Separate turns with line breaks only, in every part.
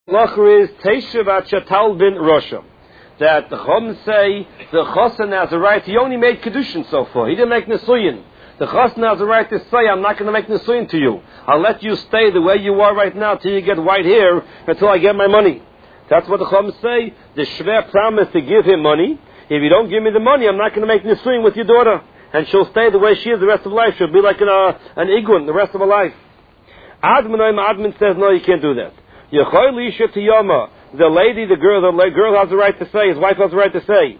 Lacher is Teshuv Chatal bin Rosham. That the Chum say the Chosen has a right. He only made Kedushin so far. He didn't make Nesuyin. The Chosen has a right to say, I'm not going to make Nesuyin to you. I'll let you stay the way you are right now till you get white hair, until I get my money. That's what the Chum say. The Shver promised to give him money. If you don't give me the money, I'm not going to make Nesuyin with your daughter. And she'll stay the way she is the rest of life. She'll be like an Igun the rest of her life. Admin says, no, you can't do that. The lady, the girl has the right to say, his wife has the right to say,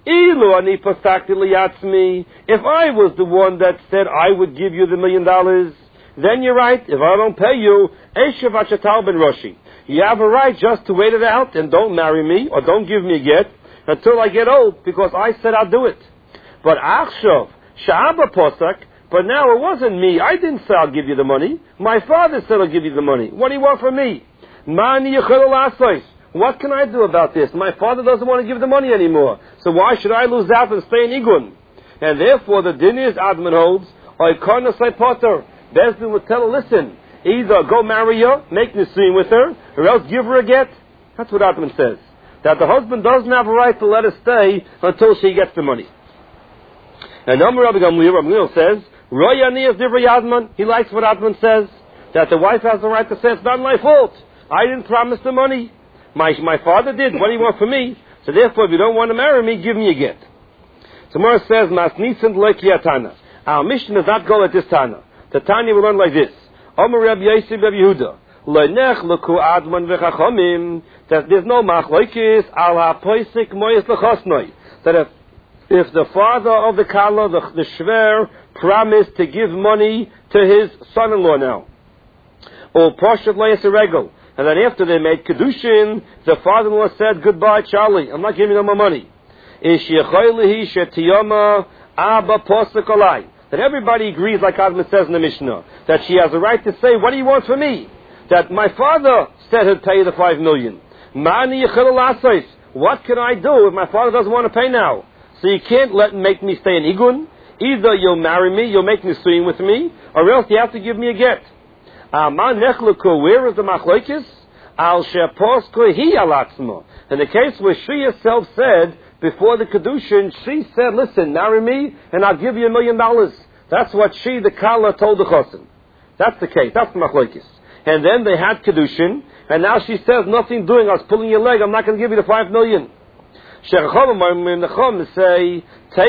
if I was the one that said I would give you the $1 million, then you're right. If I don't pay you, you have a right just to wait it out and don't marry me or don't give me a get until I get old, because I said I'll do it. But Achshav, Sha'aba Posak, but now it wasn't me. I didn't say I'll give you the money. My father said I'll give you the money. What do you want from me? What can I do about this? My father doesn't want to give the money anymore. So why should I lose out and stay in Igun? And therefore the din is, Admin holds, Oikona Sai Potter. Bezdin would tell her, listen, either go marry her, make Nisuin with her, or else give her a get. That's what Admin says. That the husband doesn't have a right to let her stay until she gets the money. And Rabbi Gamliel says, he likes what Admin says, that the wife has the right to say, it's not my fault. I didn't promise the money. My father did. What do you want from me? So therefore, if you don't want to marry me, give me a get. So Mora says, Masnitzend lekiyatana. Our mission does not go at this Tana. The Tanya will learn like this. Omer Rabbi Yosef Rabbi Yehuda. Lo'nech l'ku adman v'chachomim. That there's no machlokes al ha'poisik moyes l'chosnoi. That if the father of the Kala, the Shver, promised to give money to his son-in-law now, or Poshet Leis Regal, and then after they made Kedushin, the father-in-law said, goodbye, Charlie, I'm not giving you no more money. That everybody agrees, like Admin says in the Mishnah, that she has a right to say, what do you want from me? That my father said he'd pay you the $5 million. What can I do if my father doesn't want to pay now? So you can't make me stay in Igun. Either you'll marry me, you'll make Nisuin with me, or else you have to give me a get. Where is the machlokes? In the case where she herself said, before the Kedushin, she said, listen, marry me, and I'll give you $1 million. That's what she, the Kala, told the Chosin. That's the case. That's the machlokes. And then they had Kedushin, and now she says, nothing doing, I was pulling your leg, I'm not going to give you the $5 million. Say,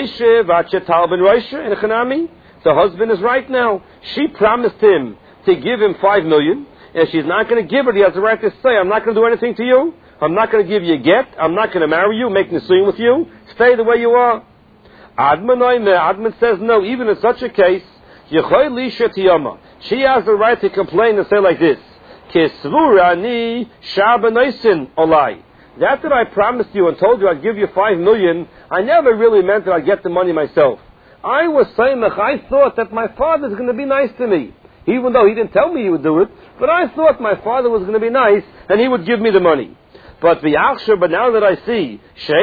the husband is right now. She promised him to give him $5 million, and she's not going to give it. He has the right to say, I'm not going to do anything to you. I'm not going to give you a get. I'm not going to marry you, make Nisuin with you. Stay the way you are. Admin says, no, even in such a case, she has the right to complain and say like this, that I promised you and told you I'd give you $5 million, I never really meant that I'd get the money myself. I was saying that I thought that my father's going to be nice to me. Even though he didn't tell me he would do it, but I thought my father was going to be nice and he would give me the money. But now that I see,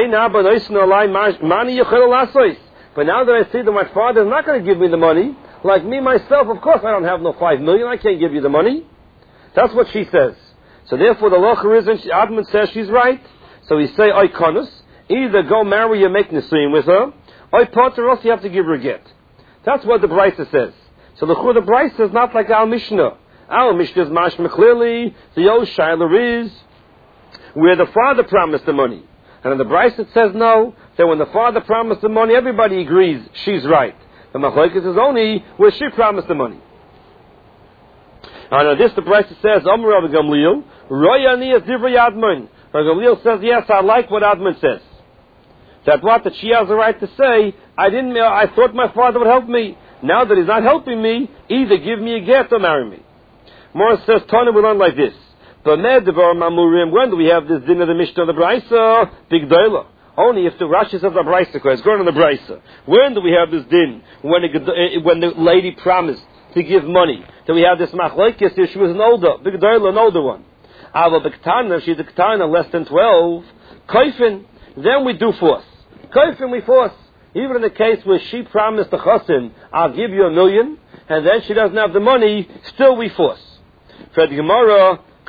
but now that I see that my father is not going to give me the money, like me myself, of course I don't have no $5 million, I can't give you the money. That's what she says. So therefore the locher is, Admin says she's right. So we say, Oikonus, either go marry or make Nisuin with her, or Potter, or else you have to give her a get. That's what the Brisa says. So the Brisa is not like our Mishnah. Our Mishnah is mashma clearly, the old Shiler is where the father promised the money. And in the Brisa it says no, that when the father promised the money, everybody agrees she's right. The machlokes is only where she promised the money. And on this the Brisa says, Amr Rabbi Gamliel, Royani is divrei Admin. Rabbi Gamliel says, yes, I like what Admin says. That she has the right to say, I thought my father would help me. Now that he's not helping me, either give me a get or marry me. Morris says, Tana will learn like this. When do we have this din of the Mishnah of the Brisa? Big Doila. Only if the Rashi says the Brisa, it's going on the Brisa. When do we have this din? When the lady promised to give money. So we have this machlokes if she was an older, Big Doila, an older one. Ava B'Ktana, if she's a Ktana, less than 12, Kaifin, then we do force. Kaifin, we force. Even in the case where she promised the Chosin, I'll give you $1 million, and then she doesn't have the money, still we force. For the Gemara,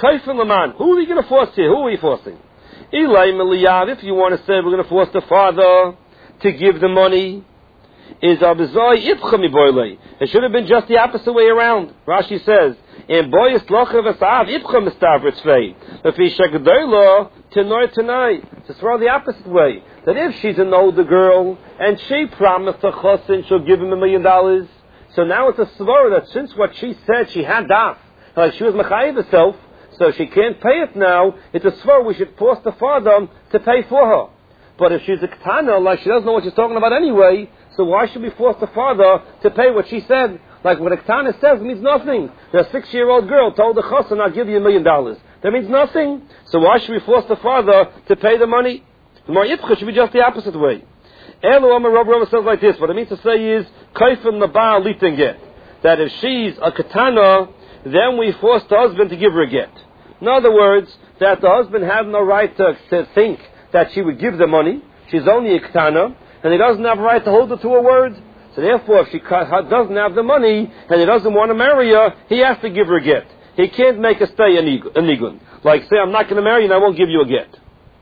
Kaifin Laman. Who are we going to force here? Who are we forcing? Ilay Miliyav, if you want to say we're going to force the father to give the money, is Abizoi Ipcha Miboilei. It should have been just the opposite way around. Rashi says, in Boyas Lochav Asav Ipcha Mistavritz Vei. If he Shagadoilo, tonight. To throw the opposite way. That if she's an older girl, and she promised a chosin, she'll give him $1 million. So now it's a svara that since what she said, she had daf, like she was mechayiv herself, so she can't pay it now, it's a svara we should force the father to pay for her. But if she's a ketana, like she doesn't know what she's talking about anyway, so why should we force the father to pay what she said? Like what a ketana says means nothing. The 6-year-old girl told the chosin, I'll give you $1 million. That means nothing. So why should we force the father to pay the money? The more yipcha should be just the opposite way. Elu Amar Rav says like this. What it means to say is kaifim nabal litin get. That if she's a ketana, then we force the husband to give her a get. In other words, that the husband had no right to think that she would give the money. She's only a ketana, and he doesn't have a right to hold her to her word. So therefore, if she doesn't have the money and he doesn't want to marry her, he has to give her a get. He can't make her stay a nigun. Like say, I'm not going to marry you and I won't give you a get.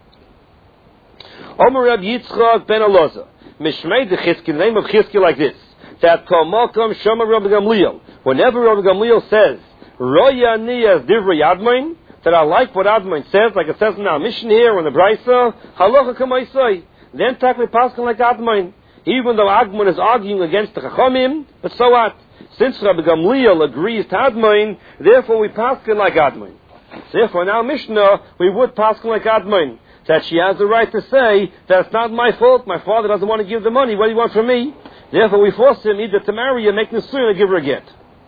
Omer Reb Yitzchak ben Elazar, Mishmei de Chizki, the name of Chizki like this, that Kol Malkam Shoma Rabbi Gamliel, whenever Rabbi Gamliel says, Roya Ani as Divrei Admain, that I like what Admain says, like it says in our mission here on the Brisa, Halacha Kamaisai, then Takli Paskin like Admain, even though Admain is arguing against the Chachamim, but so what? Since Rabbi Gamliel agrees to Admain, therefore we Paskin like Admain. Therefore in our Mishnah, we would Paskin like Admain, that she has the right to say, that's not my fault, my father doesn't want to give the money, what do you want from me? Therefore we force him either to marry her, make Nisuin, or give her a get.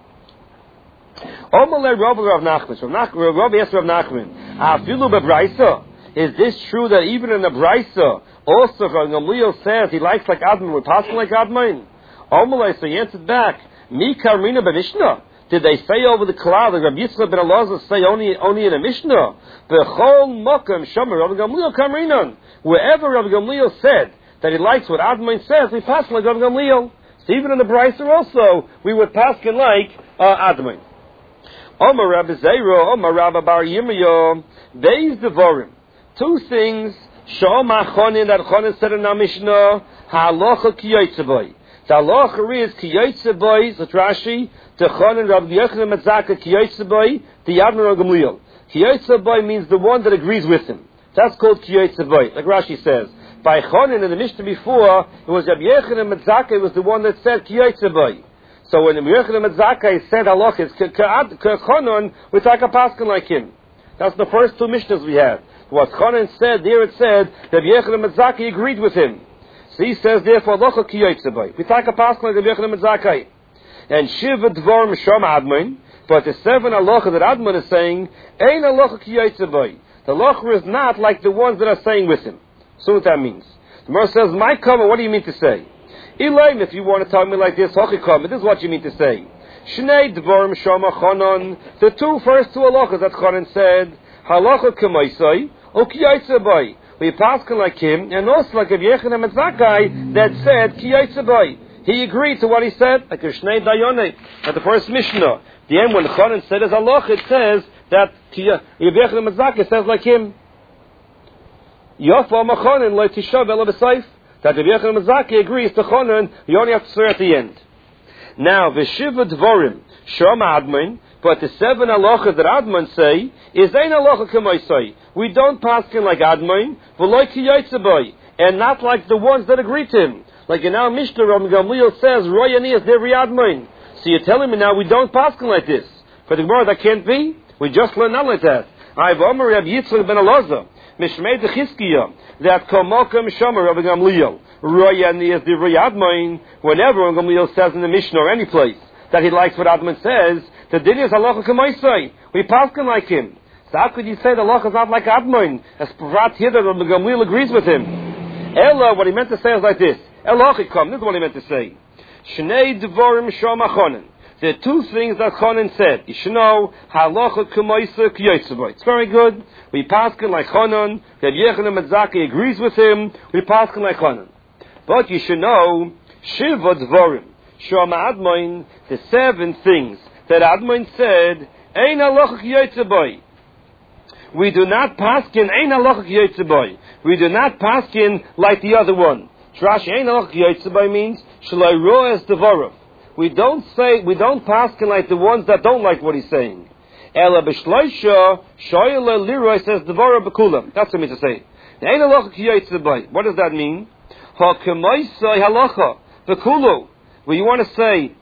Omalei Rav Nachman, Rav asked Rav Nachman, Afilu bebraisa, is this true that even in the Braisa, also Rav Gamliel says he likes like Admon, we're passing like Admon? Omalei, so he answered back, Mi Karmina beMishnah. Did they say over the cloud, like Rabbi Yitzchak ben Elazar say only in a Mishnah? B'chol mokam shomer Rabbi Gamliel kamrinan. Wherever Rabbi Gamliel said that he likes what Admon says, we pass like Rabbi Gamliel. So even in the Brisa also, we would pass like Admon. Omar Rabbi Zeiro, Omar Rabbi Bar Yirmiyah, Beis Devarim. Two things, Shom HaChonin, that Chonin said in our Mishnah, Ha'alocha ki yotzei. The halacha is ki yotzei boy, so Rashi, the Chonin Rabbi Yochanan Matzaka ki yotzei boy, the Admon Rabbi Gamliel. Ki yotzei boy means the one that agrees with him. That's called ki yotzei boy, like Rashi says. By Chonin in the Mishnah before, it was Rabbi Yochanan Matzaka, it was the one that said ki yotzei boy. So when Rabbi Yochanan Matzaka said halacha, it's Chonin, we take a paskin like him. That's the first two Mishnahs we had. What Chonin said, there it said, Rabbi Yochanan Matzaka agreed with him. So he says, therefore, halacha ki yotzei boy. We take a paskin like Rabbi Yochanan Matzaka. And Shiva Dvorim Shom Admon, but the 7 halacha that Admon is saying, Ein halacha ki yotzei boy. The halacha is not like the ones that are saying with him. So what that means. The Gemara says, my comment, what do you mean to say? Elaim, if you want to tell me like this, Hochikam, this is what you mean to say. Shnei Dvorim Shom Chonon, the first two halachas that Chonon said, halacha k'maisai, or ki yotzei boy. We paskin like him, and also like Rabbi Yochanan Matzaka that said ki yotzei boy. He agreed to what he said, like Shnei Dayonei, at the first Mishnah. The end when Chonon said his halacha, it says that Rabbi Yochanan Matzaka says like him. Yofa Machonin lo tishav ela b'seif. That Rabbi Yochanan Matzaka agrees to Chonon, you only have to swear at the end. Now, V'shiva Dvorim Shom Admon, but the 7 halachas that Admon say is ein halacha k'maisai. We don't paskin like Admon, v'lo ki yotzei boy, and not like the ones that agree to him. Like in our Mishnah, Rabbi Gamliel says, Roy Ani is Divrei Admon. So you're telling me now we don't paskin like this. For the Gemara, that can't be. We just learn not like that. I've Omer Rabbi Yitzchak ben Elazar, Mishmei de Chizkiya, that Komokam Shomer Rabbi Gamliel, Roy Ani is Divrei Admon. Whenever Rabbi Gamliel says in the Mishnah or any place that he likes what Admon says, the din is halacha k'maisai. We paskin like him. So how could you say the halacha is not like Admon? As Prat here that Rabbi Gamliel agrees with him. Ella, what he meant to say is like this. Elochikam, this is what he meant to say. Shnei Dvorim Shom HaChonin. There are 2 things that Chonin said. You should know, halacha k'maisai ki yotzei boy. It's very good. We paskin like Chonin. Rabbi Yochanan Matzaka agrees with him. We paskin like Chonin. But you should know, Shiva Dvorim Shom Admon, the 7 things that Admon said, Ein halacha ki yotzei boy. we do not paskin ein halacha ki yotze boy. We do not paskin like the other one. Rashi ein halacha ki yotze boy means shalai ro'es devorav. We don't paskin like the ones that don't like what he's saying. Ela b'shloisha shoyle liroy says devorav b'kulam. That's what it means to say. Ein halacha ki yotze boy. What does that mean? Ha k'moisai halacha b'kulu. Well, you want to say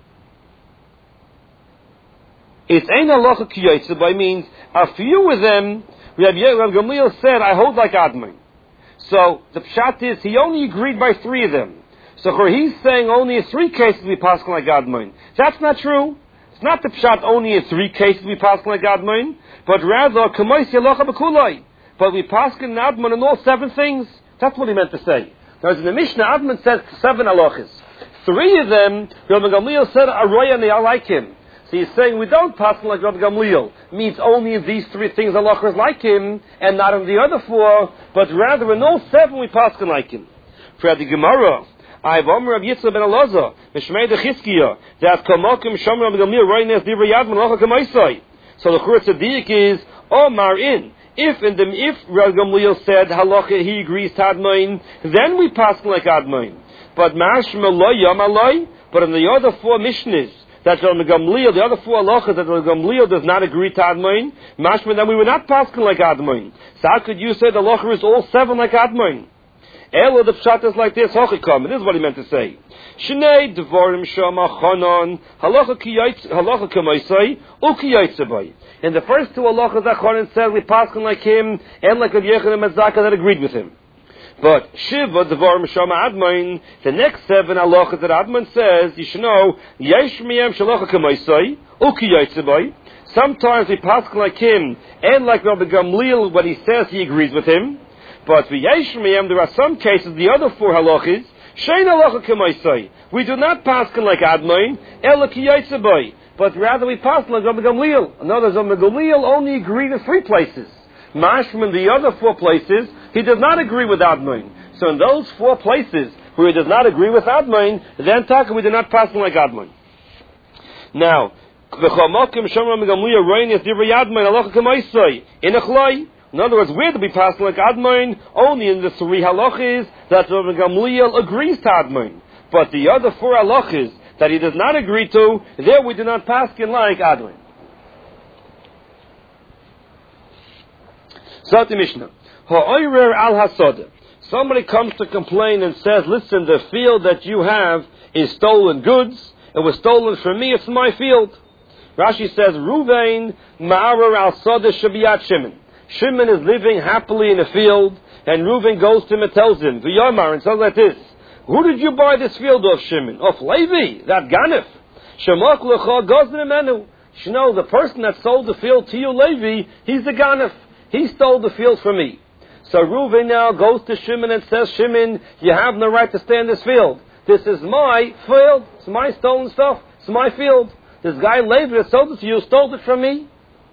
it's ein halacha ki yotze boy means a few of them. Rabbi Gamliel said, I hold like Admon. So the pshat is he only agreed by 3 of them. So he's saying only in 3 cases we pass like Admon. That's not true. It's not the pshat only in 3 cases we pass like Admon, but rather k'mois halacha b'kulai. But we pass in Admon in all 7 things. That's what he meant to say. Whereas in the Mishnah, Admon says 7 halachas. 3 of them, Rabbi Gamliel said, Aroya and I like him. So he's saying we don't pass like Rabbi Gamliel. Means only in these 3 things halachas like him, and not in the other 4, but rather in all 7 we pass like him. For the Gemara, I've Omer Rabbi Yitzchak ben Elazar, Mishmei de Chizkiya, that Kamokim Shomer Rabbi Gamliel Roines Divrei Yadman Halacha Kamaisai. So the Chur Tzaddik is Omar in. If Rabbi Gamliel said halacha he agrees to Admon, then we pass like Admon. But Mashma Lo Yom Aloi. But in the other 4 Mishnahs, that Rabbi Gamliel, the other 4 halachas that Rabbi Gamliel does not agree to Admon, mashma then we would not pass like Admon. So how could you say the halacha is all 7 like Admon? Elo the pshat is like this, hochikam. This is what he meant to say. Shnei devorim shama chanon halacha k'maisai uki yaitzabai. In the first 2 halachas that Chanan said we pass like him and like Rabbi Yochanan and Zaka that agreed with him. But Shiva devorim shama Admon, the next 7 halachas that Admon says, you should know yesh miyam shalacha k'maisai uki yaitzabai. Sometimes we pass like him and like Rabbi Gamliel when he says he agrees with him. But v'yesh miyam, there are some cases, the other 4 halachas, shein halacha k'maisai. We do not pass like Admon, ela ki yaitzabai. But rather we pass like Rabbi Gamliel. In other words, Rabbi Gamliel only agreed in 3 places. Mashman, the other 4 places, he does not agree with Admon. So in those 4 places where he does not agree with Admon, then taka we do not pass like Admon. Now, v'chomokim shomer Rabbi Gamliel roines divrei Admon halacha k'maisai in achlai. In other words, where do we pass like Admon? Only in the 3 halachas that Rabbi Gamliel agrees to Admon. But the other 4 halachas that he does not agree to, there we do not pass like Admon. Zot Mishnah. Ha'oirer al hasoda. Somebody comes to complain and says, listen, the field that you have is stolen goods. It was stolen from me. It's my field. Rashi says, Ruvain ma'arer al soda shabiyat Shimon. Shimon is living happily in a field, and Reuven goes to him and tells him, V'yomar, and says like this, who did you buy this field of, Shimon? Of Levi, that Ganef. Shemach lecha gozner menu. You know, the person that sold the field to you, Levi, he's the Ganef. He stole the field from me. So Reuven now goes to Shimon and says, Shimon, you have no right to stay in this field. This is my field. It's my stolen stuff. It's my field. This guy Levi that sold it to you stole it from me.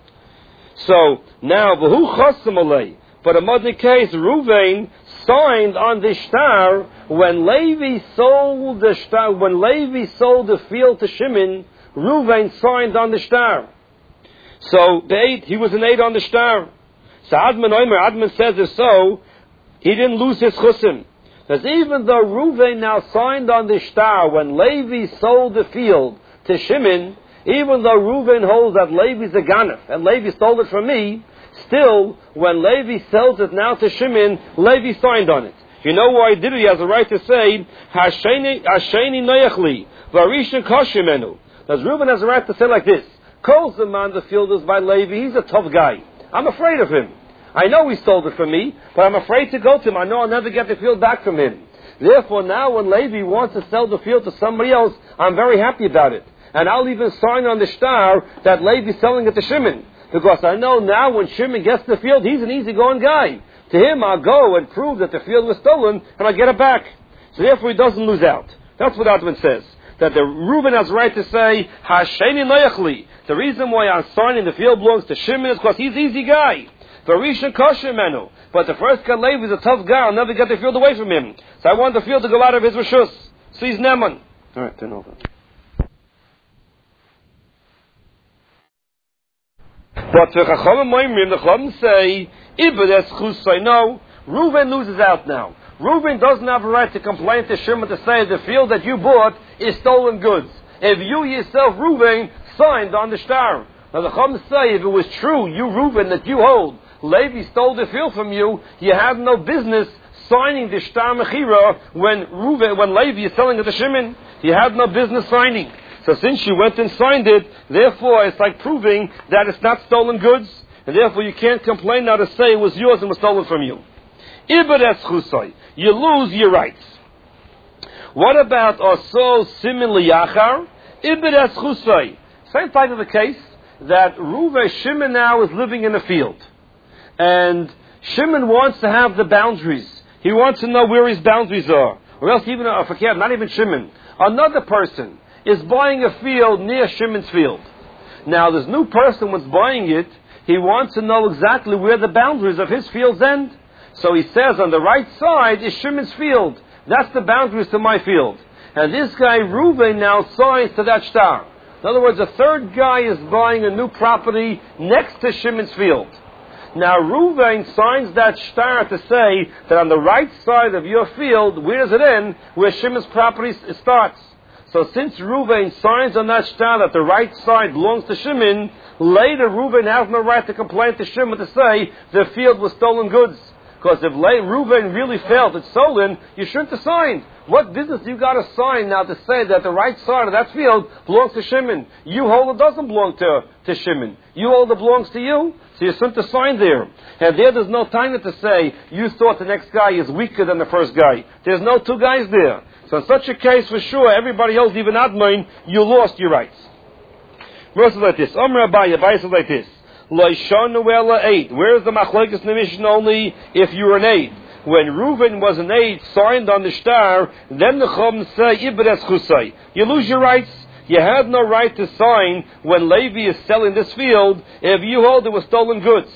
So now, v'hu chasam alei. But in modern case, Reuven signed on the shtar when Levi sold the shtar. When Levi sold the field to Shimon, Reuven signed on the shtar. So he was an aid on the shtar. So Admon says if so, he didn't lose his chusim. Because even though Reuven now signed on the shtar when Levi sold the field to Shimon, even though Reuven holds that Levi's a ganef, and Levi stole it from me, still, when Levi sells it now to Shimon, Levi signed on it. You know why he did it? He has a right to say, Hasheni noyachli, varishan koshimenu. Because Reuven has a right to say like this, Kol Zaman, the field is by Levi, he's a tough guy. I'm afraid of him. I know he stole it from me, but I'm afraid to go to him. I know I'll never get the field back from him. Therefore, now when Levi wants to sell the field to somebody else, I'm very happy about it. And I'll even sign on the shtar that Levi's selling it to Shimon. Because I know now when Shimon gets the field, he's an easygoing guy. To him, I'll go and prove that the field was stolen, and I'll get it back. So therefore, he doesn't lose out. That's what Admon says. That the Reuben has right to say, Hasheni noyachli. The reason why I'm signing the field belongs to Shimon is because he's an easy guy. Varishan koshimenu. But the first guy, Levi, is a tough guy. I'll never get the field away from him. So I want the field to go out of his reshus. So he's Neman. All right, turn over. But the Chachamim say, Ibedes Chusay, no, Reuven loses out now. Reuven doesn't have a right to complain to Shimon to say the field that you bought is stolen goods. If you yourself, Reuven, signed on the shtar. Now the Chachamim say, if it was true, you Reuven, that you hold, Levi stole the field from you, you have no business signing the shtar mechira when Levi is selling it to Shimon. You have no business signing. So since you went and signed it, therefore it's like proving that it's not stolen goods, and therefore you can't complain now to say it was yours and was stolen from you. Ibedes chusay, you lose your rights. What about also simin liyachar? Ibedes chusay. Same type of a case that Reuven Shimon now is living in a field, and Shimon wants to have the boundaries. He wants to know where his boundaries are, or else even not even Shimon, another person is buying a field near Shimon's field. Now, this new person was buying it. He wants to know exactly where the boundaries of his fields end. So he says, on the right side is Shimon's field. That's the boundaries to my field. And this guy, Reuven, now signs to that shtar. In other words, a third guy is buying a new property next to Shimon's field. Now, Reuven signs that shtar to say that on the right side of your field, where does it end? Where Shimon's property starts. So since Reuven signs on that shtar that the right side belongs to Shimon, later Reuven has no right to complain to Shimon to say the field was stolen goods. Because if Reuven really felt it's stolen, you shouldn't have signed. What business you got to sign now to say that the right side of that field belongs to Shimon? You hold it doesn't belong to Shimon. You hold it belongs to you, so you shouldn't have signed there. And there's no time to say you thought the next guy is weaker than the first guy. There's no two guys there. So in such a case, for sure, everybody else, even Admon, you lost your rights. Verse like this. Amr Abaye says like this. Loishanu ela aid. Where is the machlokes in the Mishnah? Only if you were an aid. When Reuven was an aid, signed on the shtar, then the Chum say, Ibedes chusay. You lose your rights. You had no right to sign when Levi is selling this field if you hold it was stolen goods.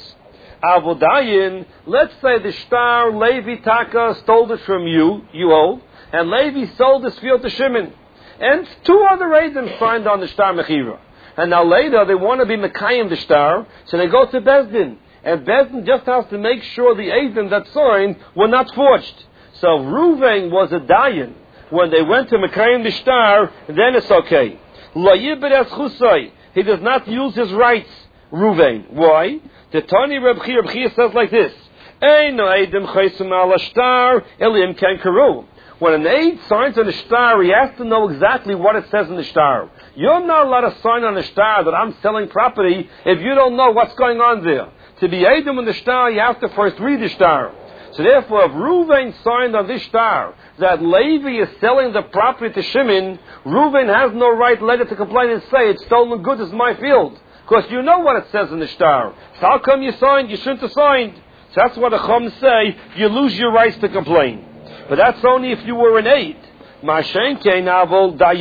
Avodayin, let's say the shtar, Levi Taka, stole it from you hold, and Levi sold this field to Shimon. And two other Eidim signed on the shtar mechira. And now later they want to be Mekayim the shtar, so they go to Bezdin. And Bezdin just has to make sure the Eidim that signed were not forged. So Reuven was a Dayan. When they went to Mekayim the shtar, then it's okay. Lo Yibedes chusay. He does not use his rights, Reuven. Why? The Tani Reb Chia says like this. Eino Eidim chaysim ala shtar elim ken karu. When an aid signs on the shtar, he has to know exactly what it says in the shtar. You're not allowed to sign on the shtar that I'm selling property if you don't know what's going on there. To be aidim in the shtar, you have to first read the shtar. So therefore, if Reuven signed on this shtar that Levi is selling the property to Shimon, Reuven has no right later to complain and say, it's stolen goods, it's my field. Because you know what it says in the shtar. So how come you signed? You shouldn't have signed. So that's what the Chum say, you lose your rights to complain. But that's only if you were an aid.